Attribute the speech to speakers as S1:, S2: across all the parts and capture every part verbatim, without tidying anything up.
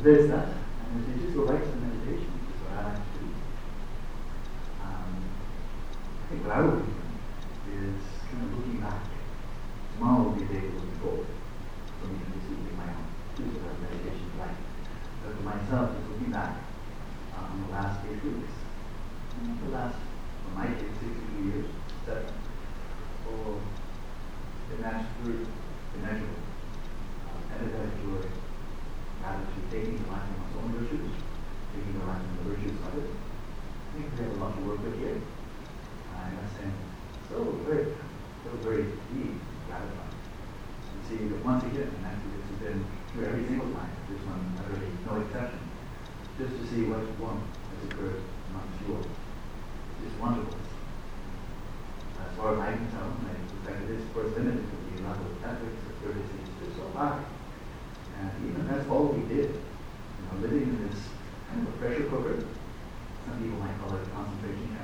S1: there's that. And if you just go right to the meditation, which is what I like to do, um, I think what I will be doing is kind of looking back. Tomorrow will be a day of looking forward for me to receive my own tools of meditation life. But for myself, just looking back on um, the last eight weeks, the last, for my case, sixty-two years, seven, or immeasurable, immeasurable, uh, empathetic joy, gratitude, taking the life from one's own virtues, taking the life from the virtues of others. I think we have a lot to work with here. I must say, so very, so very deep, gratifying. You see, that once again, and actually this has been true every single time, this one utterly no exception, just to see what one has occurred amongst you all. It's wonderful. As far as I can tell, my perspective is, of course, limited to the level of ethics, of courtesy, is so high. And even that's all we did. You know, living in this kind of a pressure cooker. Some people might call it a concentration camp.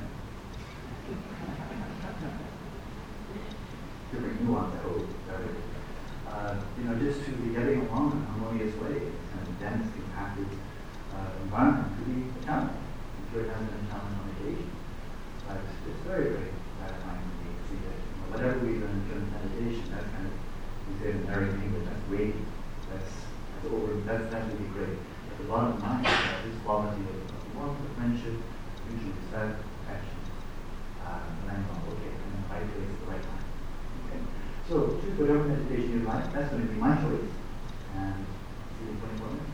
S1: Different nuance, I hope. Uh, you know, just to be getting along in a harmonious way, and a dense, compacted uh, environment to be a challenge. I'm sure it hasn't been a challenge on occasion. But it's very, very gratifying to me to see that, you know, whatever we learn in terms of meditation, that's kind of, we say in American English, that's weighty. That's, that's over, that's, that's really great. At the bottom line, uh, this quality of, of warmth, of friendship, mutual respect, affection. Uh, and I'm going, okay, I'm in the right place at the right time. Okay. So choose whatever meditation you like. That's going to be my choice. And see you in twenty-four minutes.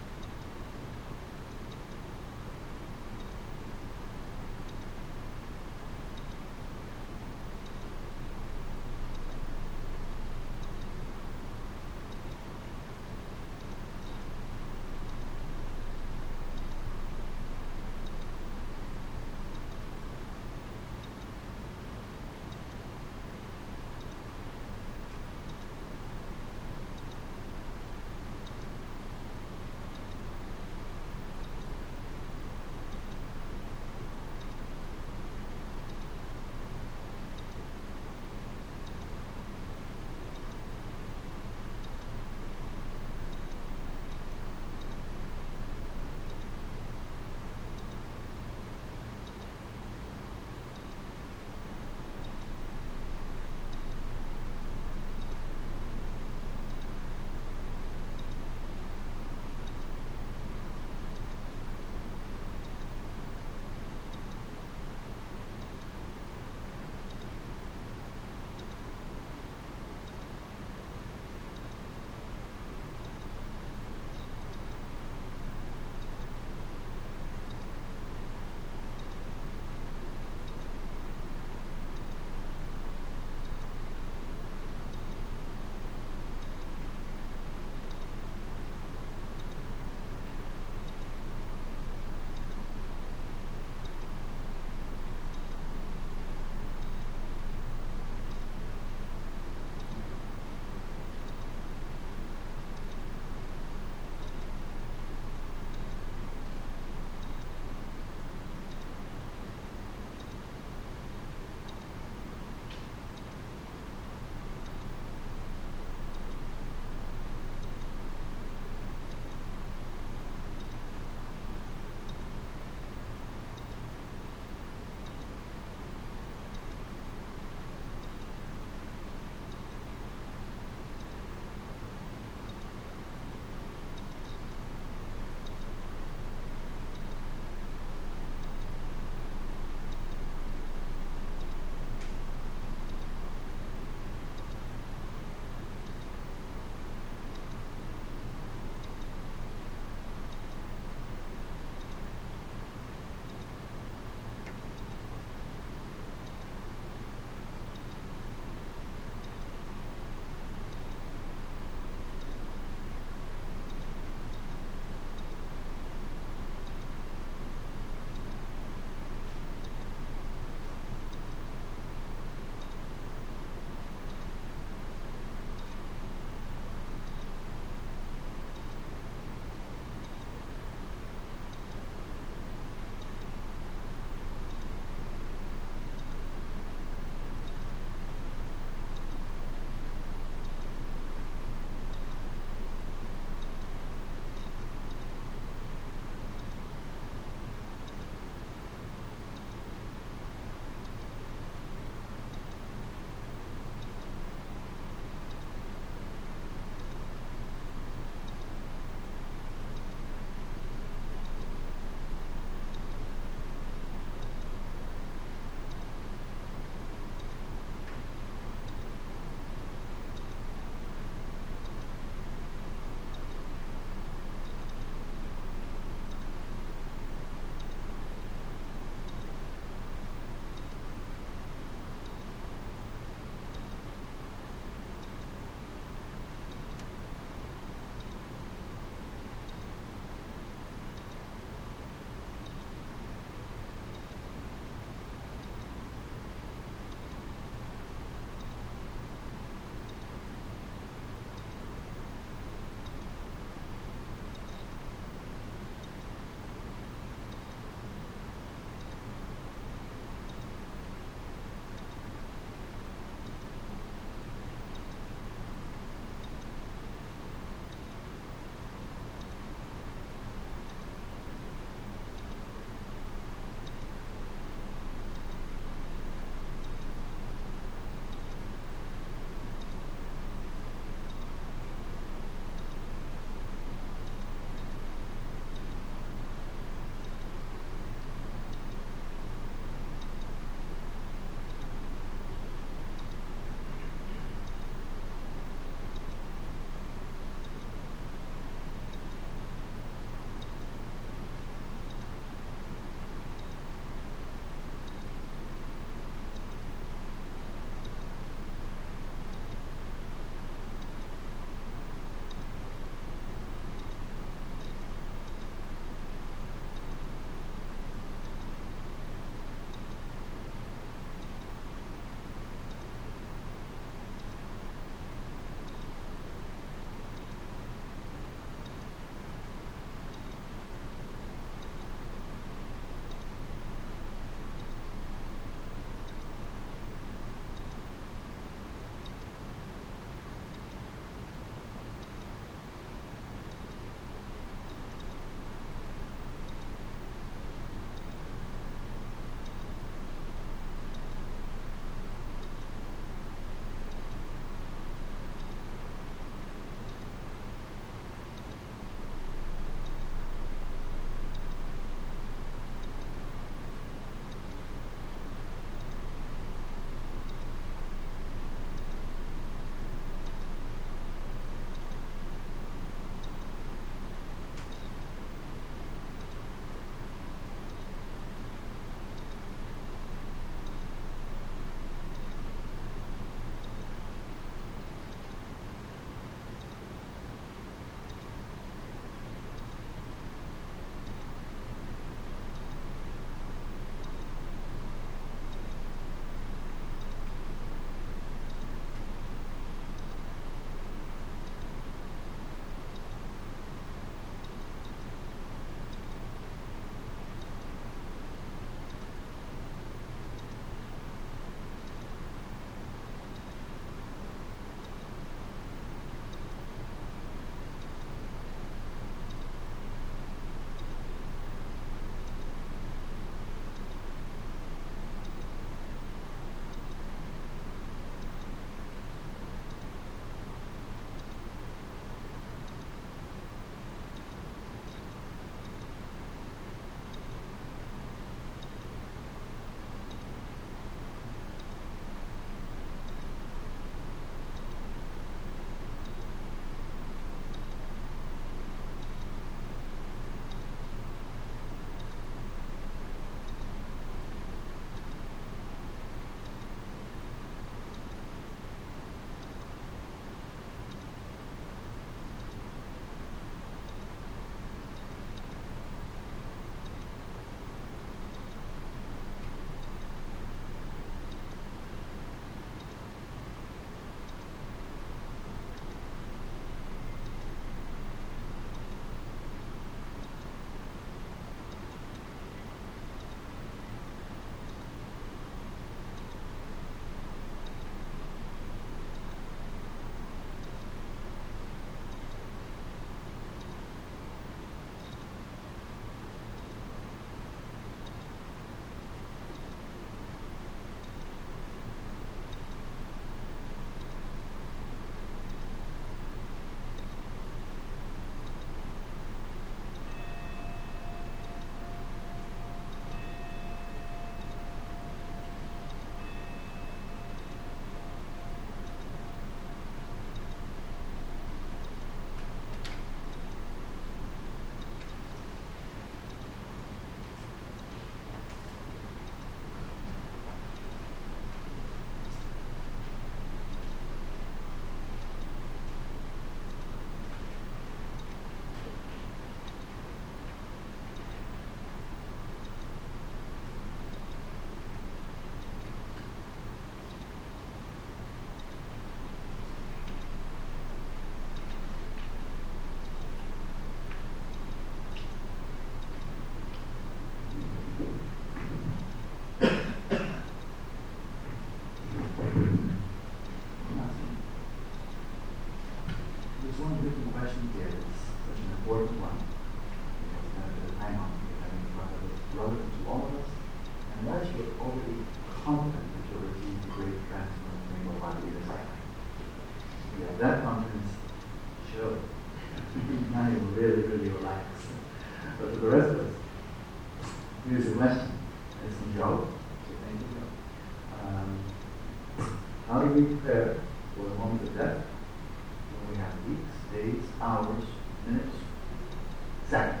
S1: How do we prepare for the moment of death when we have weeks, days, hours, minutes, seconds?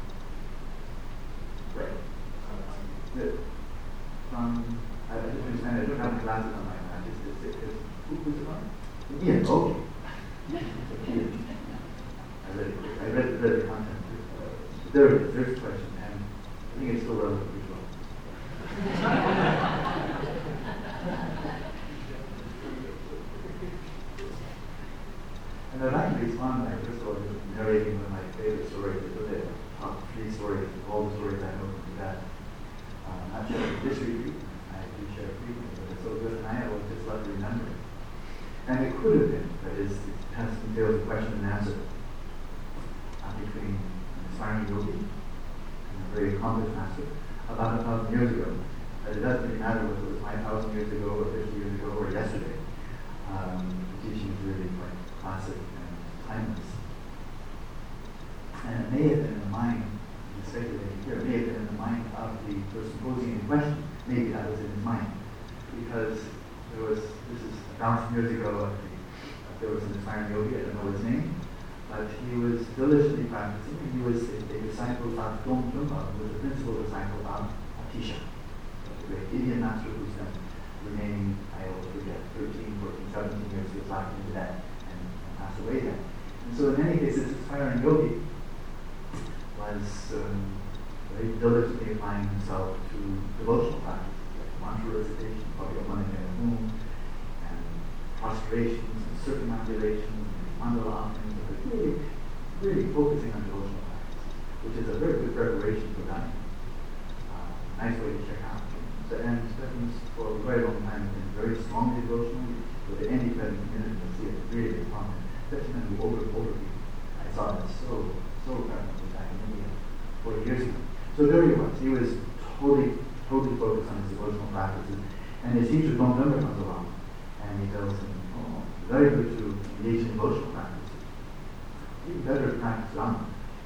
S1: Right. Good. Um, I, I just understand I don't have my glasses on right now. I just, just, just, just who was it on? Ian, okay. Ian. I read, I read, read the content. Uh, there it is, there's the question, and I think it's still relatively well. And I'd like to respond by first of all narrating one of my favorite stories. They're the top three stories, all the stories I know from Tibet. Um, not shared this retreat, I do share frequently, but it's so good, and I always just love to remember it. And it could have been, that is, it has entails a question and answer uh, between an aspiring yogi and a very accomplished master about a thousand years ago. But it doesn't really matter whether it was five thousand years ago or fifty years ago or yesterday. Um, the teaching is really quite classic and timeless. And it may have been in the mind, I'm speculating here, it may have been in the mind of the person posing in question. Maybe that was in his mind. Because there was, this is a thousand years ago, there was an aspiring yogi, I don't know his name, but he was diligently practicing, and he was a, a disciple of Dom Trungpa, who was a principal disciple of Atisha, the great Indian master who spent remaining, I always forget, thirteen, fourteen, seventeen years he was locked into that and, and passed away then. And so in any case, this aspiring yogi was um, very diligently applying himself to devotional practices, like mantra recitation, Bhagavad and prostrations and circumambulations and mandala offerings, but really, really focusing on devotional practice, which is a very good preparation for dying. Uh, nice way to check out. So, and Stephen's for a very long time has been very strongly devotional. With any present minute, you'll see it really prominent, especially when we older, older people. I saw that so, so prevalently back in India forty years ago. So there he was. He was totally, totally focused on his devotional practices. And his teacher, Dom Trungpa, comes along and he tells him, oh, very good to engage in devotional practices. You better practice Dhamma.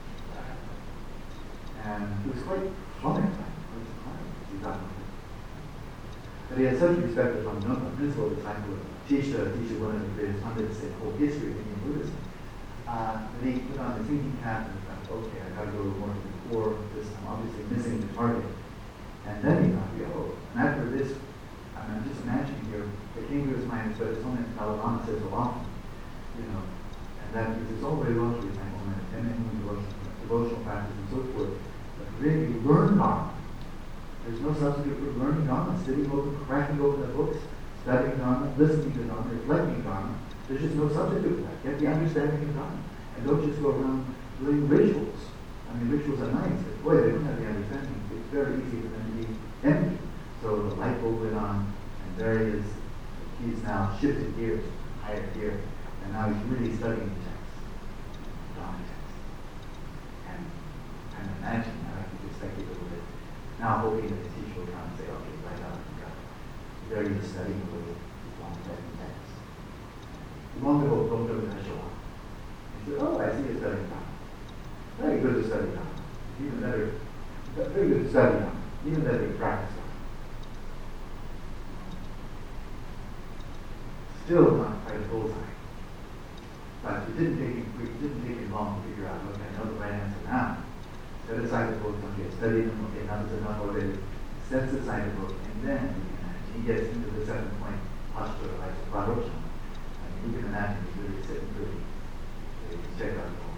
S1: And he was quite flummoxed by it, quite surprised to see Dhamma. But he had such respect for Dom Trungpa, principal disciple of Tisha, Tisha, one of the greatest pundits in the whole history of Indian Buddhism. Uh, and he put on the thinking cap and thought, okay, I've got to go more to the core of this. I'm obviously missing the target. And then he thought, oh, and after this, I mean, I'm just imagining here, it came to his mind, but it's something that Dalai Lama says so often, you know, and that it's all very well to recite Om and devotional, devotional practice and so forth, but really learn Dharma. There's no substitute for learning Dharma, sitting open, cracking open the books, studying Dharma, listening to Dharma, reflecting Dharma. There's just no substitute for that. Get the understanding of Dharma. And don't just go around doing rituals. I mean, rituals are nice, but boy, they don't have the understanding. It's very easy for them to be empty. So the light bulb went on, and there he is. He's now shifted gears, higher gear, and now he's really studying the text, the Dharma text. And I'm imagining, I can just speculate a little bit, now hoping that his teacher will come and say, okay, right out, you got it. There he is studying the way he's long studying text. He wanted to go from the Nashua. He said, oh, I see you're studying Dharma. Very good to study Dharma. Even better, very good to study Dharma. Even better to practice Dharma. Still not quite a bullseye. But it didn't take him, it didn't take him long to figure out, okay, I know the right answer now. Set aside the book, okay, study them, okay, now there's enough already. Sets aside the book, and then he gets into the seven point posture like Prarocha. And you can imagine he's really sitting pretty. Check out the book.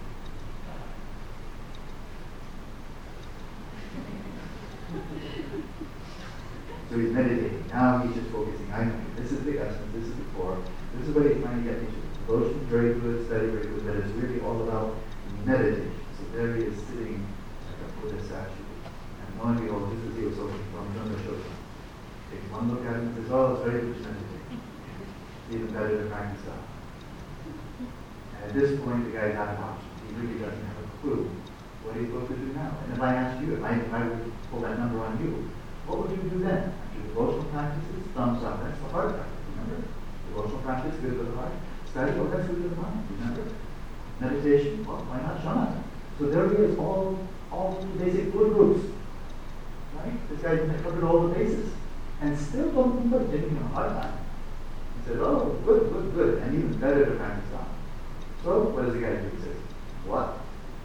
S1: So he's meditating. Now he's just focusing. I know this is the essence, this is the core. This is what he's trying to get me to. Devotion, very good, study, very good, but it's really all about meditation. So there he is sitting like a Buddha statue. And lo and behold, this is the Osoki from Junda Shosha. Takes one look at him and says, oh, it's very good meditation. It's even better to practice that. And at this point, the guy's out of options. He really doesn't have a clue what he's supposed to do now. And if I asked you, if I, if I would pull that number on you, what would you do then? After devotional practices, thumbs up. That's the heart practice, remember? Devotional practice, good for the heart. Study, well, that's good for the mind, remember? Meditation, well, why not shamatha? So there he is, all, all the basic food groups. Right? This guy covered all the bases. And still don't think about giving him a hard time. He says, oh, good, good, good, and even better to practice Dharma. So, what does the guy do? He says, what?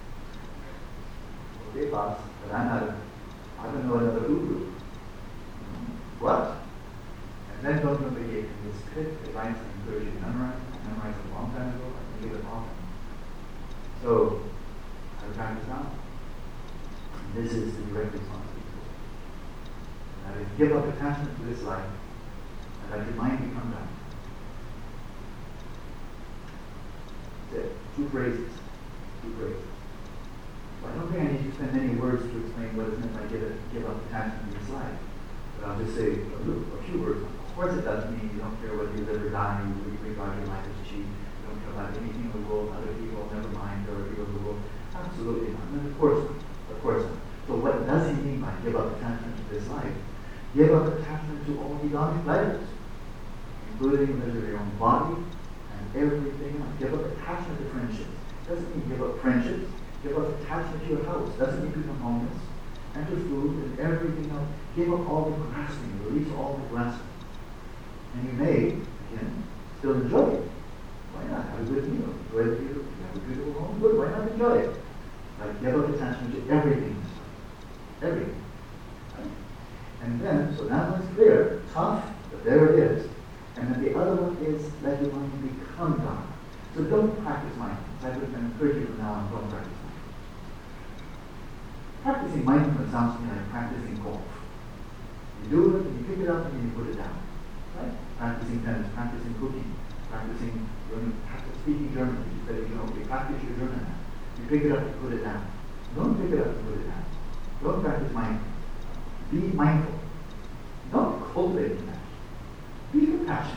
S1: Okay, boss, but I'm not, a, I don't know another guru. What? And then don't remember he in this pit, they write some encouraging memorize. I memorized it a long time ago, I can give it often. So, how to practice Dharma? This is the direct responsibility. That is, give up attachment to this life, and let your mind become Dharma. That's it. Two phrases. Two phrases. Well, I don't think I need to spend many words to explain what is meant by give, give up attachment to this life. But I'll just say a, little, a few words. Of course it does mean you don't care whether you live or die, you regard your life as cheap, you don't care about anything in the world, other people, never mind, there are people in the world. Absolutely not. And of course not. Of course not. So what does he mean by give up attachment to this life? Give up attachment to all hedonic pleasures, including the pleasure of your own body and everything else. Give up attachment to friendships. Doesn't mean give up friendships. Give up attachment to your house. Doesn't mean become homeless. And to food and everything else. Give up all the grasping. Release all the grasping. And you may, again, still enjoy it. Why not? Have a good meal. Enjoy the meal. You have a beautiful home. Good. Why not enjoy it? But give up attachment to everything. Everything. Right? And then, so that one's clear. Tough, but there it is. And then the other one is let your mind become Dharma. So don't practice mindfulness. I would encourage you from now on, don't practice mindfulness. Practicing mindfulness sounds to me like practicing golf. You do it, and you pick it up, and then you put it down. Right? Practicing tennis, practicing cooking, practicing learning, practice speaking German. You said, you know, you practice your German now. You pick it up, you put it down. Don't pick it up and put it down. Don't practice mindfulness. Be mindful. Don't cultivate compassion. Be compassionate.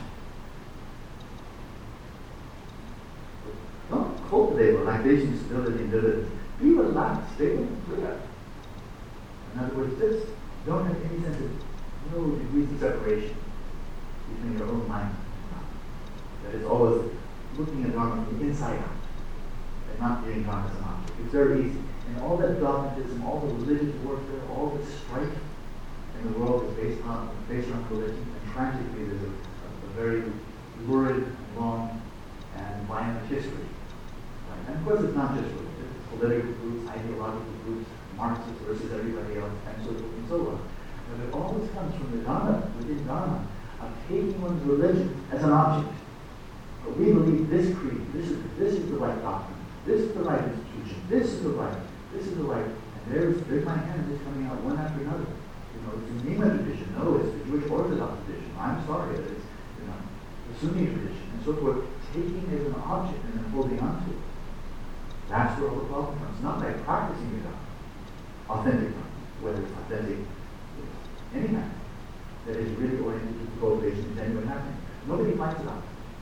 S1: Don't cultivate relaxation, stability, and diligence. Be relaxed, stable, and clear. In other words, just don't have any sense of no degrees of separation between your own mind and Dharma. That is always looking at Dharma from the inside out and not viewing Dharma as an object. It's very easy. And all that dogmatism, all the religious warfare, all the strife in the world is based on based on religion. And tragically, there's a, a, a very lurid, long, and violent history. Right? And of course, it's not just religion. It's political groups, ideological groups, Marxists versus everybody else, and so forth and so on. But it always comes from the Dharma, within Dharma, of taking one's religion as an object. But we believe this creed, this is this is the right doctrine, this is the right institution, this is the right. This is the right, and there's, there's my hand is coming out one after another. You know, it's the Nima tradition. No, it's the Jewish Orthodox tradition. I'm sorry, it's, you know, the Sunni tradition, and so forth. Taking it as an object and then holding on to it. That's where all the problem comes. Not by practicing it, authentic, whether it's authentic, any kind that is really oriented to the cultivation of genuine happiness. Nobody finds it out.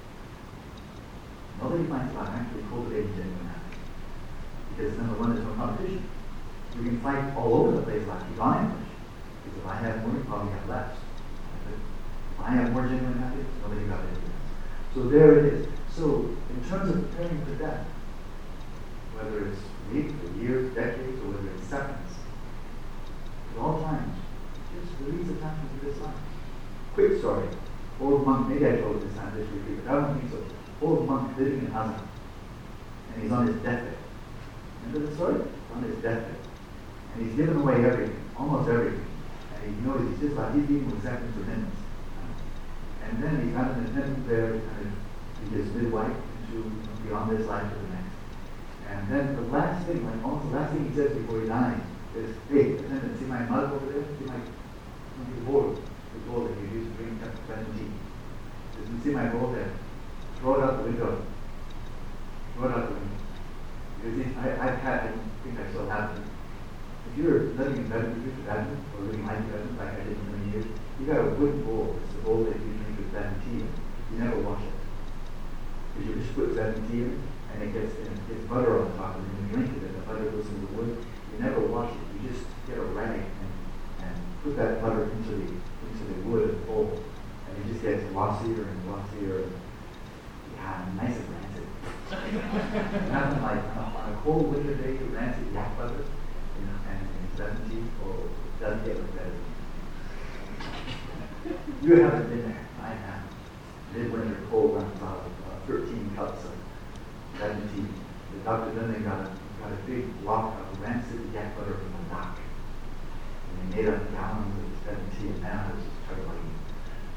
S1: Nobody finds it out actually cultivating genuine happiness. Because number one, there's no competition. You can fight all over the place like divine push. Because if I have more, you probably have less. If I have more genuine happiness, nobody got it. So there it is. So in terms of preparing for death, whether it's weeks or years, decades, or whether it's seconds, at all times, just release attachment to this life. Quick story. Old monk, maybe I told this time this week, but I don't think so. Old monk living in Hazan, and he's on his deathbed. Remember the story? On his deathbed. And he's given away everything, almost everything. And he knows he's just like he's eating with seconds or minutes. And then he's got an attendant there to kind of be his midwife to you know, beyond this life to the next. And then the last thing, like almost the last thing he says before he dies is, hey, attendant, see my mug over there? See my his bowl, his bowl that you used to drink Tibetan tea. Does you see my bowl there? Throw it out the window. Throw it out the window. Because I, I've had, I think I still have it. If you're living in Tibetan, if you're Tibetan, or living like Tibetan, like I did for many years, you got a wooden bowl. It's the bowl that you drink with Tibetan tea in. You never wash it. Because you just put Tibetan tea in, and it gets, and it gets butter on the top, and then you drink it, and the butter goes into the wood. You never wash it. You just get a rag and, and put that butter into the into the wood bowl, and it just gets glossier and glossier. And, yeah, nice and rancid. Nothing like on a cold winter day, rancid yak butter, you know, and, and seventeen, or it doesn't get much better. You haven't been there. I have. Midwinter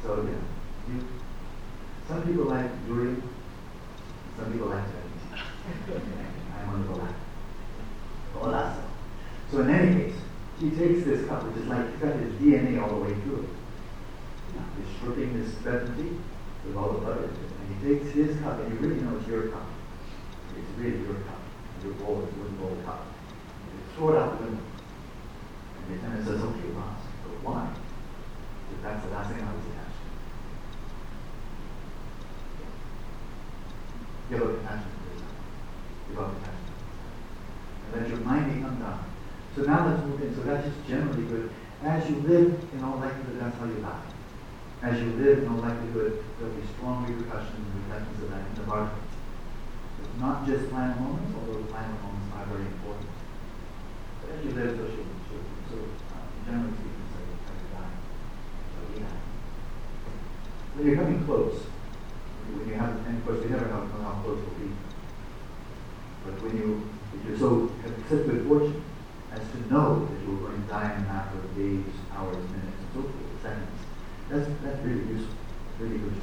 S1: So, you know, you, some people like durian, some people like Chinese. I'm one of the latter. Hola. So in any case, he takes this cup, which is like he's got his D N A all the way through it. He's stripping this pheasantry with all the butter in it. And he takes his cup, and you really know it's your cup. It's really your cup. Your bowl is a wooden bowl cup. You throw it out the window. And the attendant says, okay, Ross. But why? Because that's the last thing I was attached to. Give up attachment to this. Give up attachment. And let your mind become down. So now let's move in. So that's just generally good. As you live, in all likelihood, that's how you die. As you live, in all likelihood, there'll be strong repercussions and reflections of that in the body. It's not just final moments, although the final moments are very important. But as you live, so should so, so uh, generally speaking, so you try to die. So yeah. When you're coming close, when you have, and of course we never know how close we'll be. But when you, if you're so have such good fortune as to know that you're going to die in a matter of days, hours, minutes, and so forth, seconds, that's that's really useful, really good.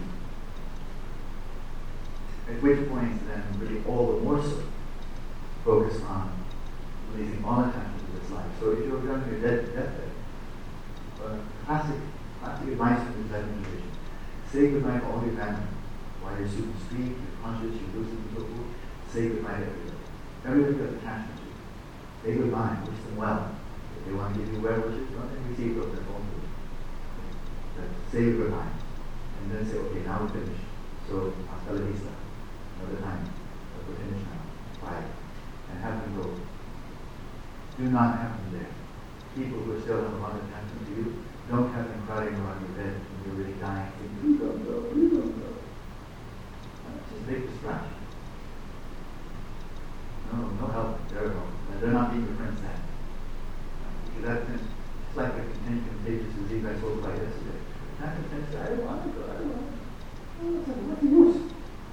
S1: At which point, then, really all the more so focus on releasing all attachment to this life. So if you're on your death, deathbed, uh, classic, classic advice from the death meditation: say goodbye to all your family. While you're super speak, you're conscious, you're lucid, and so forth, say goodbye to everybody. Everybody you have attachment to. Say goodbye, wish them well. If they want to give you well wishes, well, then receive those, that's all good. But say goodbye. And then say, okay, now we're finished. So, hasta la vista. Another time. But we're finished now. Bye. And have them go. Do not have them there. People who still have a lot of attachment to you, don't have them crowding around your bed when you're really dying. Please don't go, please don't go. That's just a big distraction. No, no help. There we go. They're not being your friends then. Because that's it's like the contagious disease I spoke about yesterday. That contagious, I don't want to go, I don't want to go. What's the use?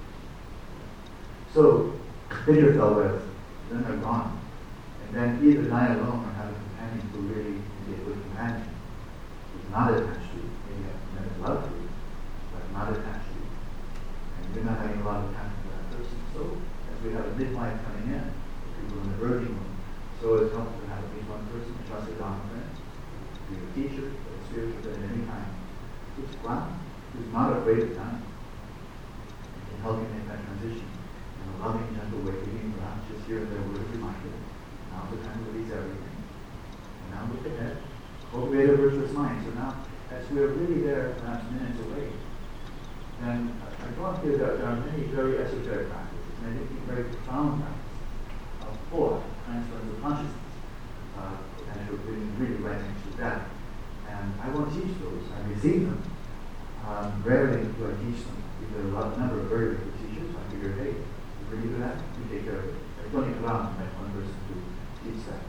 S1: So, bitter fell with, then they're gone. And then either die alone or have a companion who really can be a good companion, who's not attached to you, maybe has love for you, but not attached to you. And you're not having a lot of attachment to that person. So, as we have a midwife coming in, people in the birthing room, so it's helpful to have at least one person, a trusted common friend, be a teacher, a spiritual friend at any time, who's ground, who's not afraid of dying, and can help you make that transition in a loving, gentle way, giving perhaps just here and there word of reminder. Now's the time to release everything. And now look ahead, cultivate a virtuous mind. So now, as we're really there, perhaps minutes away, then I thought here that there are many very esoteric practices, many very profound practices of thought, transference of consciousness, uh, and you're really, really right next to that. And I won't teach those. I receive them. Um, rarely do I teach them. There are a lot, number of very good teachers. I figure, hey, you really do that? You take care of it. There's only around like one person to teach that.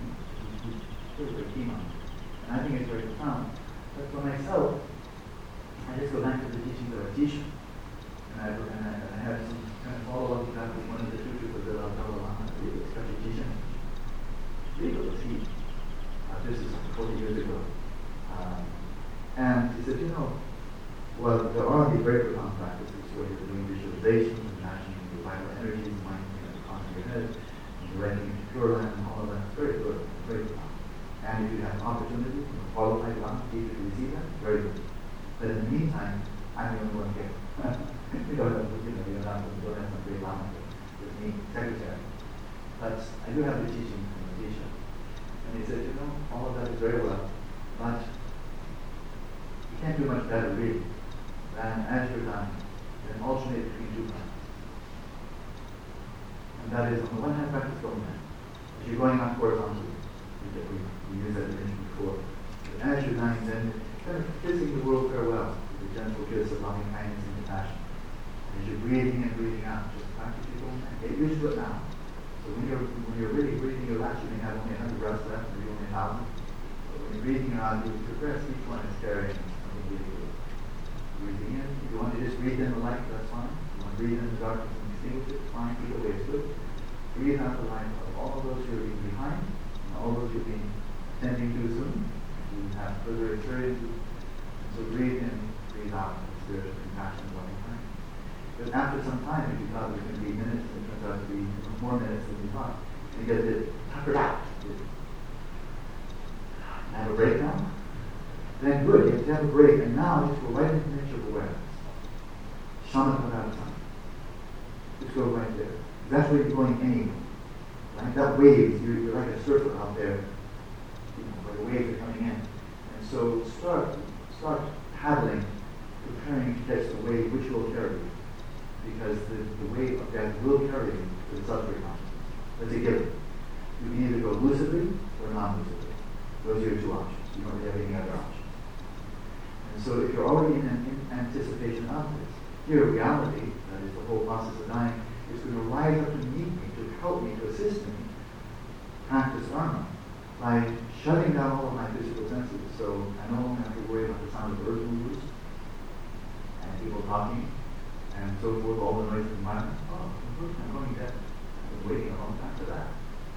S1: He's very keen on it. And I think it's very profound. But for myself, I just go back to the teachings of a teacher. And I, and I, and I have some kind of follow-up to that with one of the tutors of the Dalai Lama, the special teaching. Legal to teach. Uh, this is forty years ago. Um, and he said, you know, well, there are these very profound practices where you're doing visualization, imagining the vital energies, the mind, you know, the concept of your head, and directing into Pure Land, and all of that. It's very good, very profound. And if you have an opportunity from a qualified Lama teacher to receive that, very good. But in the meantime, I'm the only one here. you don't have, you know, you don't have, you don't have some great Lama here with me, secretary. But I do have the teaching from the teacher. And he said, you know, all of that is very well, but you can't do much better, really, than as you're dying, then alternate between two practices. And that is, on the one hand, practice going down. As you're going up horizontally, we, we used that dimension before. But as you're dying, then kind of kissing the world farewell with a gentle kiss of loving kindness and compassion. And as you're breathing in, breathing out, just practice your going down. Get used to it now. So when you're when you're really breathing your last, you may have only a hundred breaths left, maybe only a thousand. But when you're breathing out, you progress each one is carrying something really good. Breathing in, if you want to just breathe in the light, that's fine. If you want to breathe in the darkness and extinguish it, fine, either way is good. Breathe out the light of all those who are leaving behind, and all those you've been attending to soon. You have further experiences. And so breathe in, breathe out. But after some time, if you thought it was going to be minutes, it turns out to be more minutes than you thought. And you get a bit tuckered out. Have a break now? Then good, you have to have a break, and now just go right into the nature of awareness. Shamatha without time. Just go right there. That's where you're going anyway. Right? That wave, you're, you're like a surfer out there, you know, where the waves are coming in. And so start start paddling, preparing to catch the wave which will carry you. Because the, the wave of death will carry you to the substrate consciousness. That's a given. You can either go lucidly or non-lucidly. Those are your two options. You don't really have any other options. And so if you're already in, an, in anticipation of this, here reality, that is the whole process of dying, is going to rise up to meet me, to help me, to assist me practice dharma by shutting down all of my physical senses. So I no longer have to worry about the sound of bird movers and people talking and so forth, all the noise of the environment. Oh, I'm going deaf. I've been waiting a long time for that.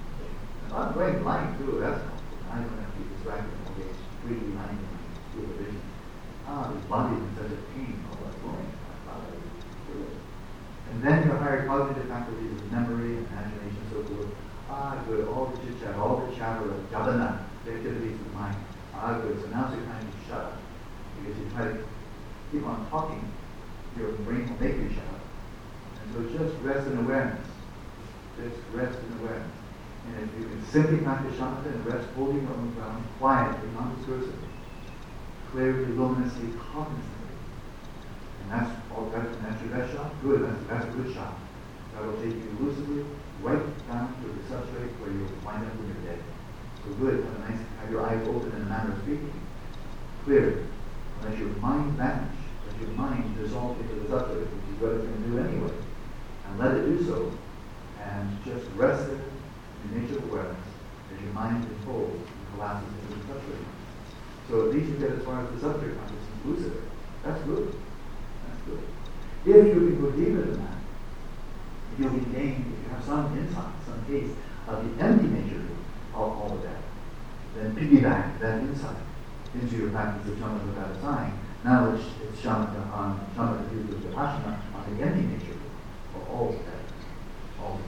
S1: I'm going blind too, that's not. I don't have to be distracted all day, completely lying in my supervision. Ah, this body is in such a pain, oh, what's going on? I thought I would do it. And then your higher cognitive faculties of memory, imagination, so forth. Ah, good, all the chit chat, all the chatter, the jabana, the activities of the mind. Ah, good, so now's your time to shut up. Because you try to keep on talking, your brain will make you shut up. And so just rest in awareness. Just rest in awareness. And if you can simply practice shamatha and rest holding your own ground quietly, non-discursively, clearly, luminously, cognizantly, and that's all that's, that's your best shot, good, that's, that's a good shot. That will take you lucidly right down to the substrate where you'll wind up when you're dead. So good, have a nice, have your eyes open in a manner of speaking. Clear. Let your mind vanish. Let your mind dissolve into the substrate, which is what it's going to do anyway. And let it do so. And just rest there. The nature of awareness, as your mind unfolds and collapses into the substrate. So at least you get as far as the substrate consciousness lucid. That's good. That's good. If you can go deeper than that, if you can gain, if you have some insight, some taste of the empty nature of all of that, then piggyback that insight into your practice of shamatha without a sign. Now it's, it's shamatha on shamatha through the vipassana on the empty nature of all of that. All of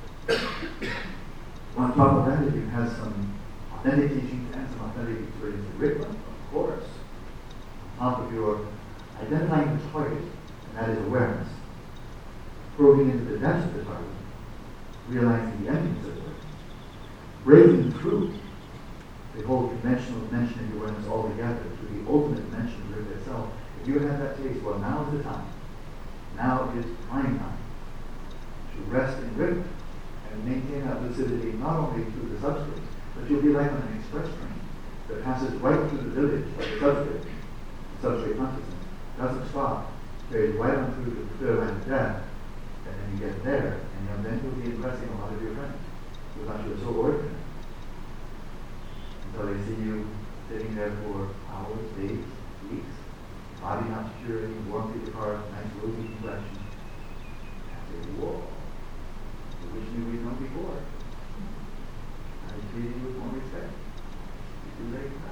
S1: that. On top of that, if you have some authentic teachings and some authentic experience of Rigpa, of course, on top of your identifying the target, and that is awareness, probing into the depths of the target, realizing the emptiness of awareness, breaking through the whole conventional dimension of awareness altogether to the ultimate dimension of Rigpa itself. If you have that taste, well, now is the time. Now is prime time to rest in Rigpa and maintain that lucidity not only through the substrate, but you'll be like on an express train that passes right through the village of the substrate. The substrate consciousness doesn't stop, carries right on through the clear line of death, and then you get there, and you'll then you'll be impressing a lot of your friends because you're so ordinary. Until they see you sitting there for hours, days, weeks, body not security, warmth of the car, nice rosy complexion. And they whoa. Which knew we'd known before. I treated you with more respect. It's too late now.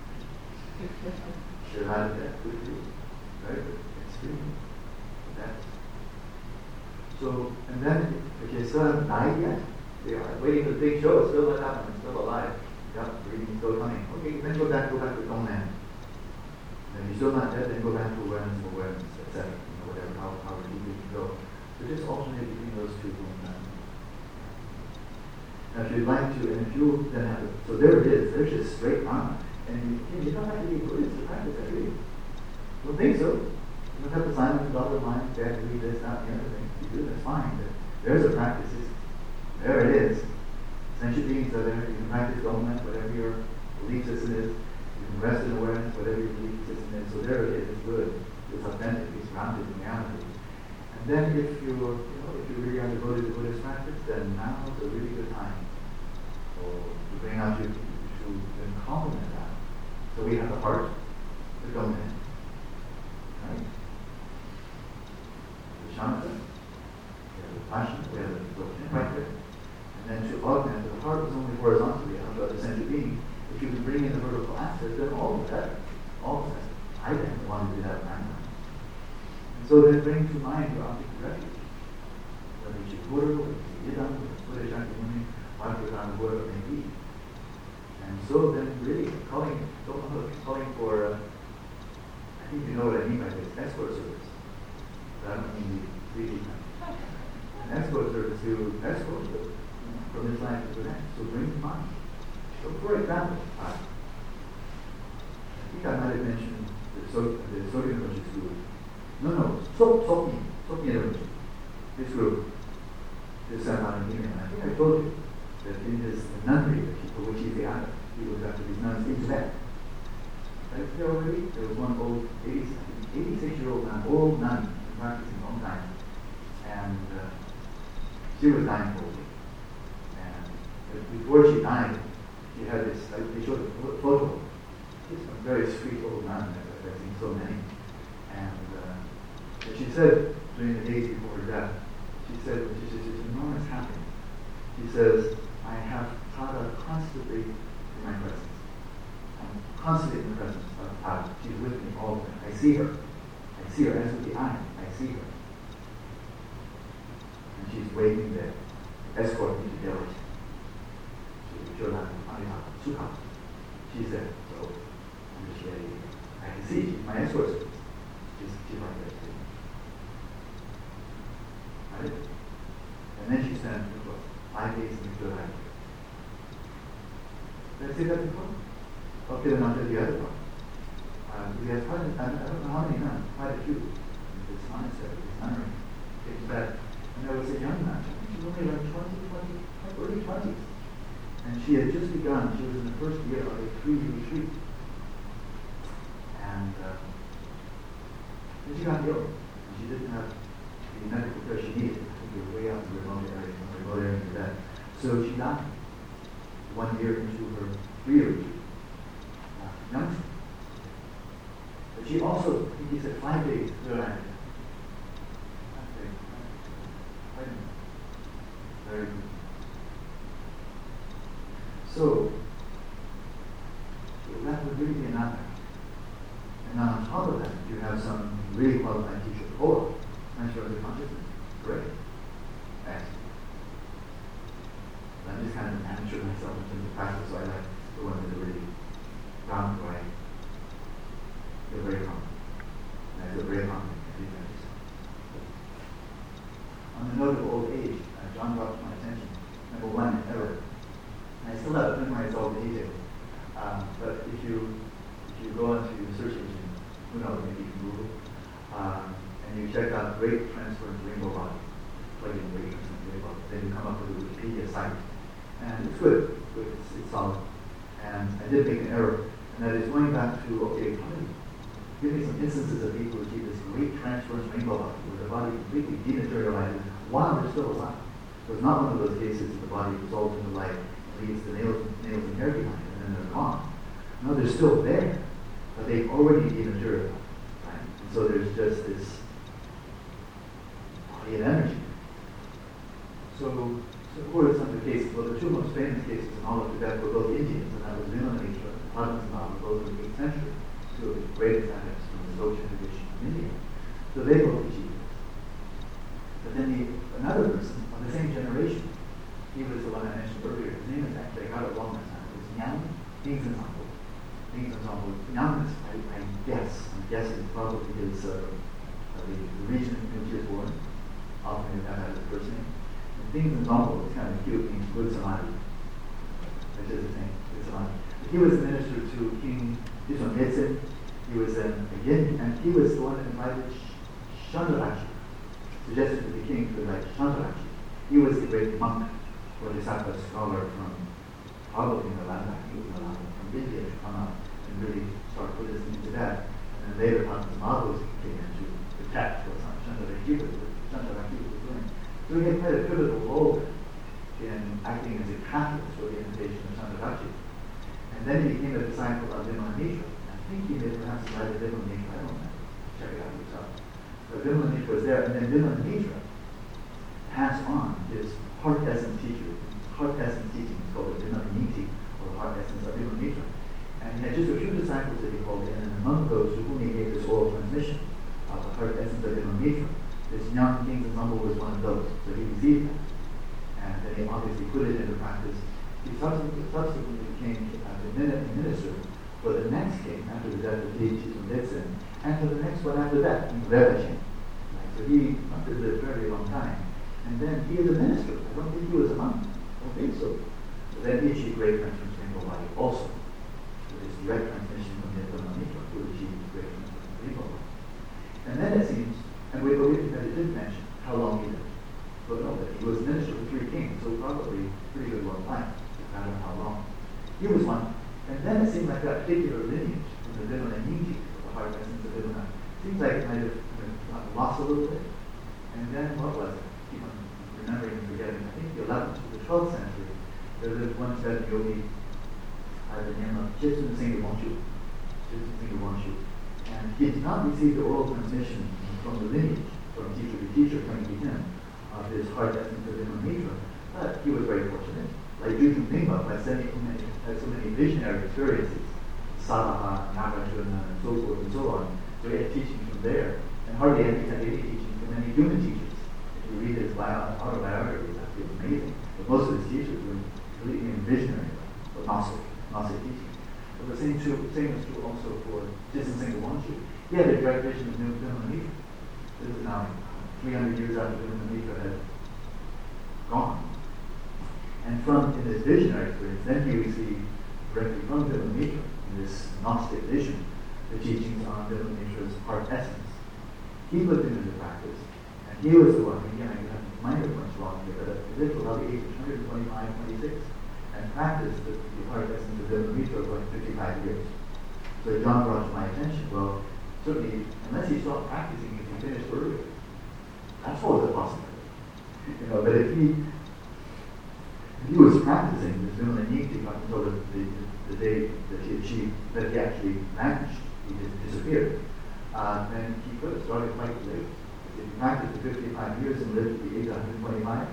S1: Should have had that with you. Very good. Extremely. That's so, and then, okay, still haven't died yet. They are waiting for the big show. It's still not happening. It's still alive. Yep, breathing still coming. Okay, then go back, go back to Dongnan. If you're still not dead, then go back to awareness of awareness, et cetera. You know, whatever, how, how deep you can go. So just alternate between those two going on. Now, if you'd like to, and if you then have, so there it is, there's just straight on. And you, you don't have to be a Buddhist to practice that, do you? Don't think so. You don't have to sign up the dotted line, you have to read this, that, and the other thing. You do, that's fine. But there's a practice. There it is. Sentient beings are there. You can practice Dhamma, whatever your belief system is. You can rest in awareness, whatever your belief system is. So there it is. It's good. It's authentic. It's grounded in reality. And then if you're, you know, if you really are devoted to Buddhist practice, then now is a really good time so to bring out you to then complement that. So we have the heart, the domain, right? The shamatha, we have the passion, we have the devotion right there. And then to augment, the heart is only horizontally, how about the sentient being? If you can bring in the vertical axis, then all the better. All the better. I didn't want to do that at time. And so then bring to mind your object of refuge. Whether it's your guru, whether it's your yidam, whether it's Shakyamuni, Bhaktivedanta, whatever it may be. And so then really calling, don't know, calling for, uh, I think you know what I mean by this, escort service. But I don't mean the really an escort service to escort you from this life to the next. So bring to mind. So for example, uh, I think I might have mentioned the, so, the Soka Rinpoche school. No, no, so, Soki, Soki Rinpoche. This group, this Samadhi Union. I think I told you that in his nunnery, for which he's the author, he was after these nuns in Tibet. Right there already, there was one old eighty-six-year-old nun, old nun, practicing a long time. And uh, she was dying old. And before she died, she had this, like, they showed a photo. She's a very sweet old nun, I've, I've seen so many. And uh, she said, during the days before her death, she said, she says, it's enormous happiness. She says, I have Tada constantly in my presence. I'm constantly in the presence of Tada. She's with me all the time. I see her. I see her as with the eye. I see her. And she's waiting there, escorting me to Delhi. She's there. So I'm just ready. I can see she's my escort. She's, she's like that too. Right? And then she spent five days in the good life. Did I say that before? Okay, then I'll do the other part. Uh, we have quite a, I don't know how many nuns, quite a few in this monastery, this nunnery, in Tibet. And there was a young nun, she was only like twenty, twenty, early twenties. And she had just begun, she was in the first year of a three-year retreat. And uh, then she got ill. And she didn't have the medical care she needed. I think they were way out in the remote area, in the remote area in Tibet. So she died one year into her three-year retreat. Uh, youngster. But she also, I think he said five days, good idea. Very good. So, that would really be an honor. And now on top of that, you have some really qualified teacher, or Master of the Consciousness. Great. Excellent. I'm just kind of an amateur myself in terms of practice, so I like the ones that are really down the way. They're very confident. And I feel very confident in these things. On the note of old age, uh, John brought to my attention, number one, error. I still have to memorize all the details. Um, but if you if you go into the search engine, who knows, maybe you can Google, um, and you check out great transference rainbow bodies, plug in great transference rainbow bodies, then you come up with a Wikipedia site. And it's good, it's good, it's, it's solid. And I did make an error, and that is going back to, okay, give me some instances of people who achieve this great transference rainbow body, where the body completely dematerializes while they're still alive. So it's not one of those cases that the body dissolves into light, leaves the nails, nails and hair behind, and then they're gone. No, they're still there, but they've already dematerialized. Right? And so there's just this body of energy. So, so of course, some of the cases, well, the two most famous cases in all of Tibet were both Indians, and that was Vimalaneshwar and Padmasambhava, both in the eighth century, two of the greatest adepts from the Dzogchen tradition of India. So they both achieved this. But then the, another person of the same generation, he was the one I mentioned earlier. His name is actually, I got it wrong this time. It was Nyang Dingzhensampo. Dingzhensampo. Nyang is, I, I guess, I'm guessing probably is uh, uh, the, the region in which he was born. Often that has his first name. And Dingzhensampo is kind of cute, means good samadhi. Which is his name, good samadhi. He was the minister to King Yusung Yetsen. He was then again, and he was the one that invited Chandarachi, suggested to the king to invite Chandarachi. He was the great monk, Bodhisattva scholar from probably Nalanda, he was Nalanda, from India to come out and really start Buddhism in Tibet. And then later on, the Madhus came in to protect what Chandrakya was doing. So he had played a pivotal role in acting as a catalyst for the invitation of Chandrakya. And then he became a disciple of Vimalaneshwar. I think he may perhaps invited Vimalaneshwar, I don't know, check it out yourself. So Vimalaneshwar was there, and then Vimalaneshwar passed on his heart essence teacher, heart essence teaching, it's called the Vimalaniti, or heart essence of Vimalaneshwar. And he had just a few disciples that he called in, and among those to whom he gave this oral transmission of the heart essence of Vimalaneshwar Mitra. This Nyan King's ensemble was one of those. So he received that. And then he obviously put it into practice. He subsequently, subsequently became a minister for the next king after the death of Jigme Detsen, and for the next one after that, Rebechin. Right? So he must have lived a very long time. And then he is a minister. I don't think he was a monk. I don't think so. So then he achieved great transmission from Gopal also. So this direct transmission from Nirvana Mitra who achieved great transmission from Gopal. And then it seems, and we believe that it didn't mention how long he lived. But no, that he was minister for three kings, so probably pretty good long time. I don't know how long. He was one. And then it seemed like that particular lineage from the Vimana Niji, the heart essence of Vimana, seems like it might have kind of lost a little bit. And then what was it? Keep on remembering and forgetting. I think the eleventh to the twelfth century, there lived one Tibetan yogi by the name of Chitsun Singha Wangshu. Chitsun Singha Wangshu. And he did not receive the oral transmission from the lineage, from teacher to teacher coming to him, of his heart essence of Vimana Mitra, but he was very fortunate. Like Jigme Trungpa, by so many, had so many visionary experiences, Sadaha, Nagarjuna, and so forth and so on. So he had teaching from there, and hardly any had any teaching from any human teachers. If you read his bio- autobiography, that's amazing. But most of his teachers were completely visionary, but Gnostic, Gnostic teaching. But the same, true, same is true also for Chitsun Singha Wangshu. He had a direct vision of Vimana Mitra. This is now three hundred years after Vimana Mitra had gone. And from in his visionary experience, then he received directly from Vimana Mitra, in this Gnostic vision, the teachings on Vimana Mitra's heart essence. He put them into practice, and he was the one, again, I have minor points wrong here, but he lived till about the age of one twenty-five, twenty-six, and practiced the, the heart essence of Vimana Mitra for like fifty-five years. So John brought to my attention, well, certainly, unless he stopped practicing because he finished earlier, that's always a possibility. You know, but if he He was practicing this Vimana Niti up until the, the, the day that he achieved, that he actually vanished, he just disappeared. Uh, then he could have started quite late. If he practiced for fifty-five years and lived to the age of one hundred twenty-five,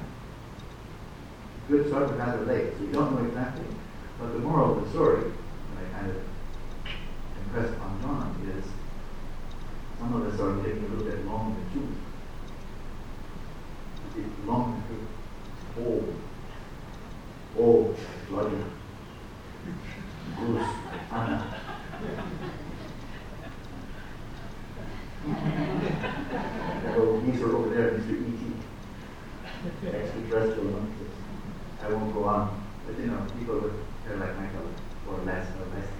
S1: he could have started rather late, so we don't know exactly. But the moral of the story, that I kind of impressed upon John, is some of us are taking a little bit long in the tooth. Long in the tooth. Old. Oh, bloody goose, Anna. Oh, these are over there, Mister E T Extraterrestrial monkeys. I won't go on. But you know, people they're like my color, or less, or less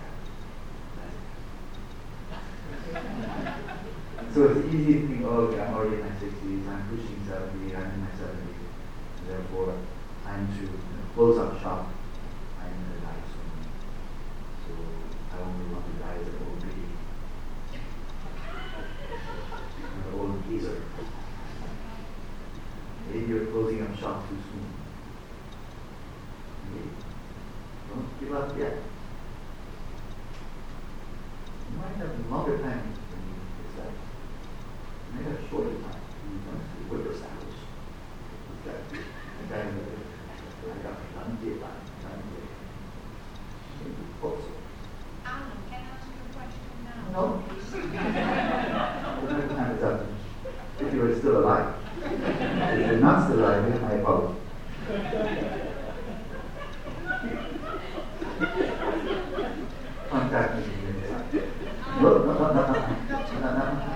S1: cat. So it's easy to think, oh, okay, I'm already in my sixties, I'm pushing seventy, I'm in my seventies, and therefore time to you know, close up shop. I'm going to die soon. So I only want to die as an old baby. An old geezer. Maybe you're closing up shop too soon. Maybe. Don't give up yet. You might have a longer time than you expect. You might have a shorter time. You want to whippersnappers. Exactly. Exactly. I got plenty of time. Hope so.
S2: Alan, can I ask you a question now?
S1: No. The time is up. If you are still alive. If you're not still alive, then I apologize. Contact me. No, no, no, no, no, no, no, no.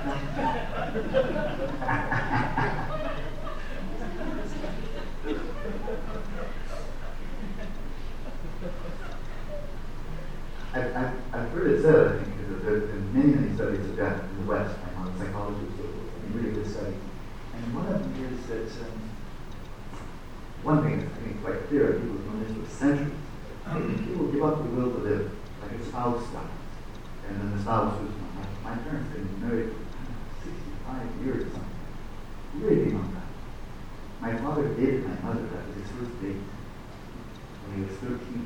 S1: I've, I've, I've heard it said, I think, that there have been many, many studies of death in the West, I'm on psychology, so it's really good studies. And one of them is that um, one thing that's I think quite clear, people have known this for centuries. People give up the will to live, like a spouse dies. And then the spouse was, my, my parents have been married for sixty-five years or something. Really long time. My father dated my mother, that was his first date, when he was thirteen.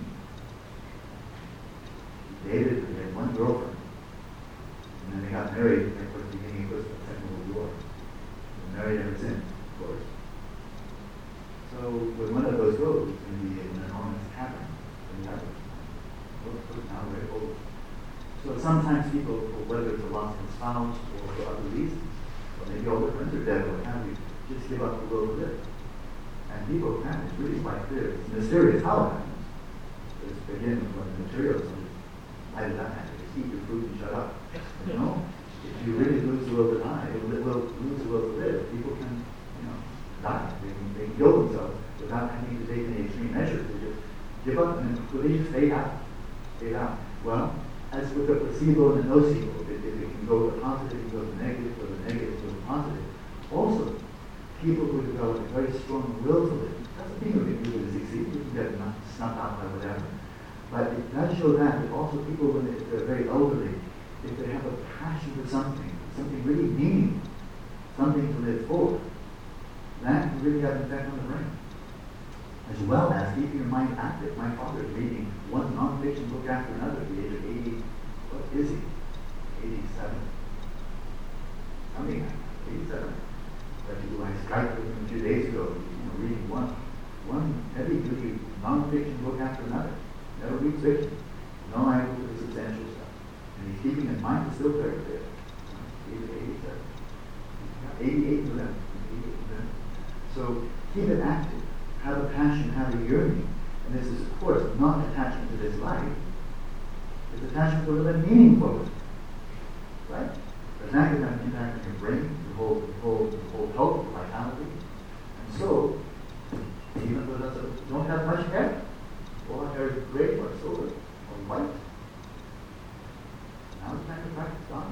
S1: Dated, and they had one girlfriend. And then they got married at the beginning of the Second World War. They married ever since, of course. So when one of those goes, it's going to be an enormous cavern in the other. Those now very old. So sometimes people, whether it's a loss of a spouse or for other reasons, or maybe all the friends are dead, or what have you. Just give up the will to live. And people can, it's really quite clear. It's mysterious how it happens. It's again when the materialism is why did that happen? Just eat your food and shut up. You know? If you really lose the will to die, you will lose the will to live, people can, you know, die. They can, they can kill themselves without having to take any extreme measures. They just give up and they just fade out. Fade out. Well, as with the placebo and the nocebo, if it, it can go to positive, it can go to negative, or the negative go to positive. Also, people who develop a very strong will to live, doesn't mean we can really succeed, we can get snuffed out by whatever. But it does show that, that also people, when they, they're very elderly, if they have a passion for something, something really meaningful, something to live for, that can really have an effect on the brain. As well as keeping your mind active. My father is reading one non-fiction book after another at the age of eighty, what is he? eighty-seven. Something like that, eighty-seven. But I Skyped with him a few days ago, you know, reading one, one heavy-duty non-fiction book after another. Never reads fiction. No language for the substantial stuff. And he's keeping his mind still very clear. He's eighty-seven. eighty-eight for them. eighty-eight for them. So keep it active. Have a passion, have a yearning. And this is, of course, not attachment to this life. It's attachment to a meaningful life. Right? There's an active impact on your brain, your whole, your whole, your whole health, vitality. And so, even though those that don't have much hair, all our hair is gray or silver or white, now it's time to practice on.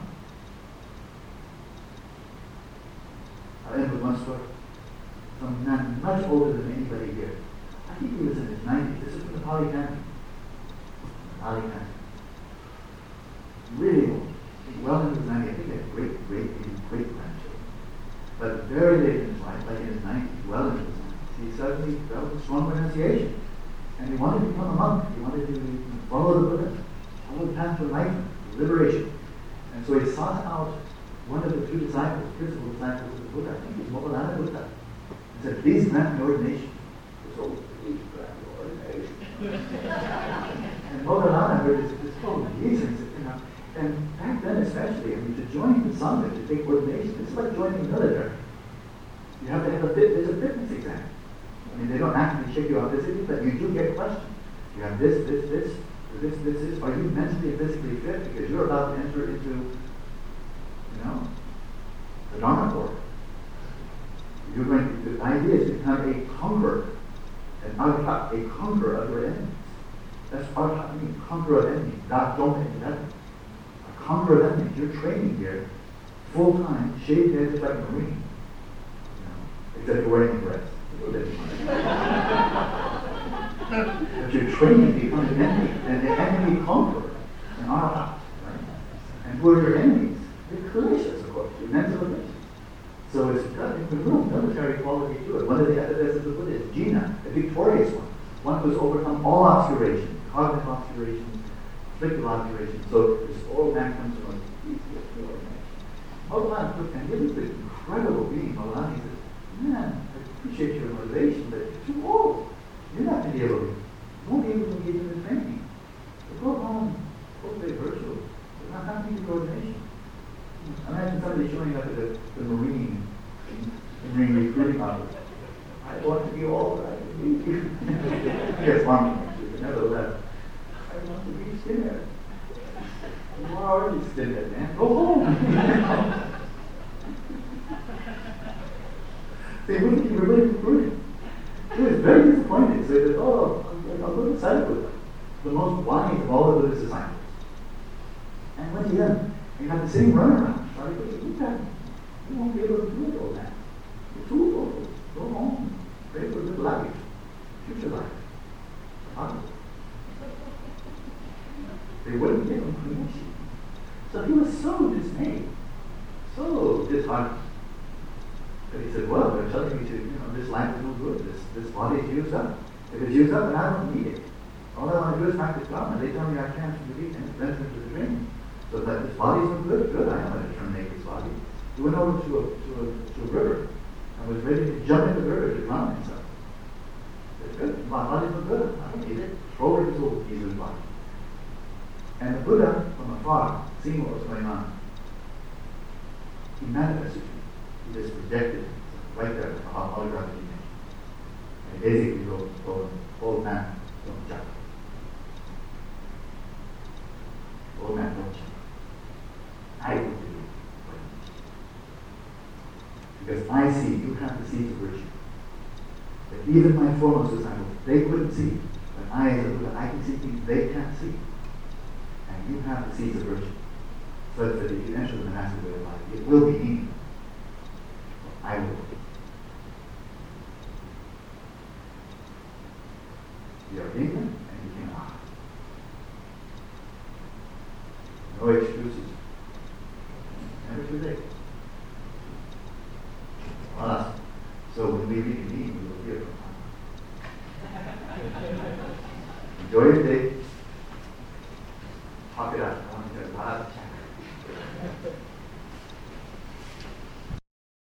S1: I'll end with one story. From a man much older than anybody here. I think he was in his nineties. This is from the Pali Canon. Pali Canon. Really old. Well into his nineties. I think he had great, great, great grandchildren. But very late in his life, like in his nineties, well into his nineties, he suddenly felt a strong renunciation. And he wanted to become a monk. He wanted to follow the Buddha, follow the path to enlightenment, liberation. And so he sought out one of the two disciples, principal disciples of the Buddha. I think it was Moggallana Buddha. He said, please grant me ordination. He said, please grant me ordination. And Moggallana heard this, this whole Jesus, you know. And back then especially, I mean, to join the Sangha, to take ordination, it's like joining the military. You have to have a fit, there's a fitness exam. I mean, they don't actually check you out physically, but you do get questions. You have this, this, this, this, this, this. Are you mentally and physically fit? Because you're about to enter into, you know, the Dharma Corps. You're going to, the idea is to become a conqueror, an arhat, a conqueror of your enemies. That's arhat, means conqueror of enemies. That don't mean that. A conqueror of enemies. You're training here, full time, shaved head, just like a Marine. You know, except you're wearing a dress. But you're training to become an enemy, an enemy conqueror, an arhat, right? And who are your enemies? You're Kalishas, of course, your mental abilities. So it's got a real military quality to it. One of the epithets of the Buddha is Jina, a victorious one. One who has overcome all obscuration, cognitive obscuration, afflictive obscuration. So this all man comes from Moggallana took and he was this incredible being. Moggallana says, man, I appreciate your motivation, but you're too old. You're not going to be able to, you won't be able to engage in the training. So go home, cultivate virtue. You're not having to do ordination. Imagine somebody showing up at the, the Marine, the Marine recruiting office. I want to be all that I can be. Yes, one, but nevertheless, I want to be a skinhead. You are already skinhead, man. Go home. They wouldn't be really recruited. He was very disappointed. So he said, oh, I'll go to Sadhguru, the most wise of all the Buddhist disciples. And went to him. You have the same runaround. Charlie goes, you can't, you won't be able to do it all that. You're too old. Go home. Pray for good life. Future life. Huh? They wouldn't give him permission. So he was so dismayed, so disheartened. But he said, well, they're telling me to, you know, this life is no good. This this body is used up. If it's used up, then I don't need it. All I want to do is practice Dharma. They tell me I can't believe and enter into the training. So that this body is no good, good, I am going to terminate this body. He went over to a, to a, to a river and was ready to jump in the river to drown himself. He said, good, my body's no good, I don't need it. Throw away his old piece of his body. And the Buddha, from afar, seeing what was going on, he manifested to him. He just projected right there, a holographic image. And basically wrote, told him, old man, don't jump. Old man, don't jump. I will do what you do. Because I see, you have the seeds of virtue. But even my foremost disciples, they couldn't see. But I, as a Buddha, I can see things they can't see. And you have the seeds of virtue. So that if you enter the monastic way of life, it will be meaningful. I will. You are ignorant and you cannot. No excuses. Never too late. Awesome. So when we reconvene, we will hear from him. Enjoy your day.